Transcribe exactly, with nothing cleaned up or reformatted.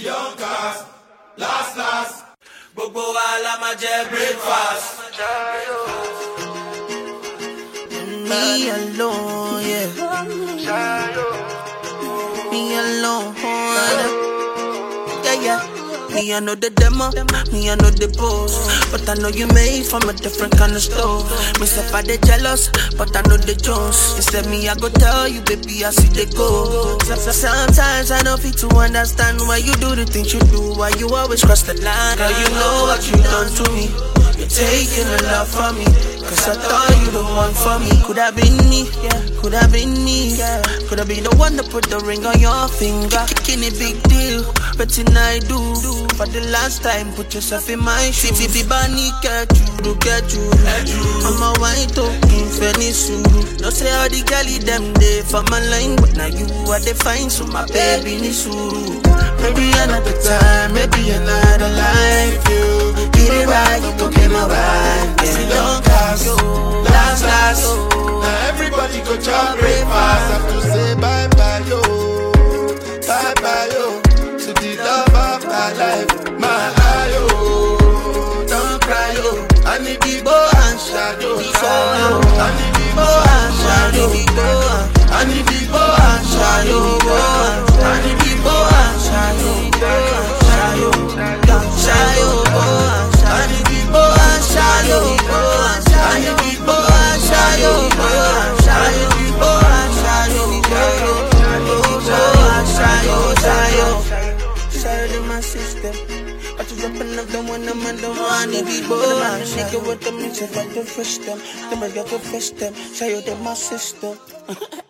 million cars. Last, last. Gbogbo wa la ma jẹ breakfast. Me alone, yeah. Me alone, yeah, yeah. Me, I know the demo, me, I know the pose. But I know you made from a different kind of stove. Myself, I they jealous, but I know the Jones. Instead, me, I go tell you, baby, I see they go. Sometimes I don't fit to understand why you do the things you do, why you always cross the line. Girl, you know what you done to me. You're taking a love from me, cause I thought you the one for me. Could have been me, yeah, could have been me, yeah. Could have been the one to put the ring on your finger. Kicking a big deal, but tonight do. For the last time, put yourself in my shoes. If you bunny get you, get you. I'm a white token, Fanny Suru. No say all the girlie them day for my line, but now you are the fine, so my baby ni Suru. Maybe another time, maybe another life, you get it right, you go get my vibe. I see long cars, last, last. Now everybody go chop breakfast. Have to say bye bye yo, bye bye yo, to the love of my life, my eye yo. Don't cry yo, I need the boy and shadow. I need the boy and shadow. I need the boy and shadow. I need the boy and shadow. Shadow, shadow. I need the boy and shadow. I need the boy and shadow. I need the boy and shadow. Shadow in my system. But you dropping up the one I'm under one. If you boy, nigga with the mix, if I don't fish them, then I got to fish them. Shadow in my system.